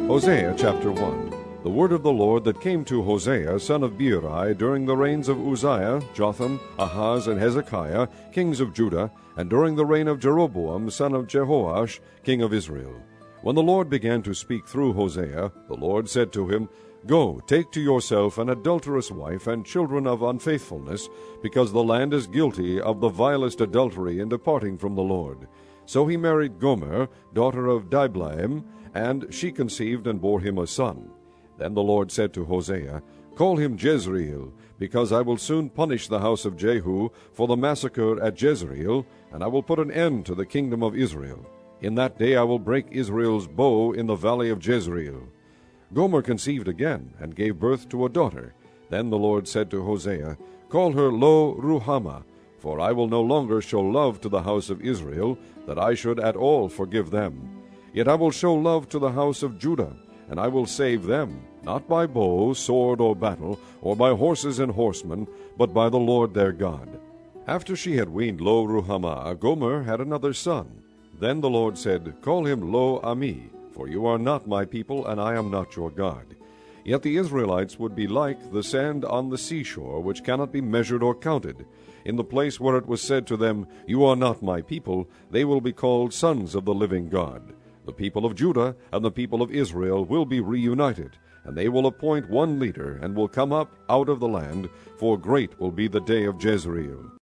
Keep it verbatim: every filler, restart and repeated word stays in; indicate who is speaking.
Speaker 1: Hosea chapter one. The word of the Lord that came to Hosea, son of Beeri, during the reigns of Uzziah, Jotham, Ahaz, and Hezekiah, kings of Judah, and during the reign of Jeroboam, son of Jehoash, king of Israel. When the Lord began to speak through Hosea, the Lord said to him, Go, take to yourself an adulterous wife and children of unfaithfulness, because the land is guilty of the vilest adultery in departing from the Lord. So he married Gomer, daughter of Diblaim, and she conceived and bore him a son. Then the Lord said to Hosea, Call him Jezreel, because I will soon punish the house of Jehu for the massacre at Jezreel, and I will put an end to the kingdom of Israel. In that day I will break Israel's bow in the valley of Jezreel. Gomer conceived again, and gave birth to a daughter. Then the Lord said to Hosea, Call her Lo-ruhamah, for I will no longer show love to the house of Israel, that I should at all forgive them. Yet I will show love to the house of Judah, and I will save them, not by bow, sword, or battle, or by horses and horsemen, but by the Lord their God. After she had weaned Lo-ruhamah, Gomer had another son. Then the Lord said, Call him Lo-ammi, for you are not my people, and I am not your God. Yet the Israelites would be like the sand on the seashore, which cannot be measured or counted. In the place where it was said to them, You are not my people, they will be called sons of the living God. The people of Judah and the people of Israel will be reunited, and they will appoint one leader, and will come up out of the land, for great will be the day of Jezreel.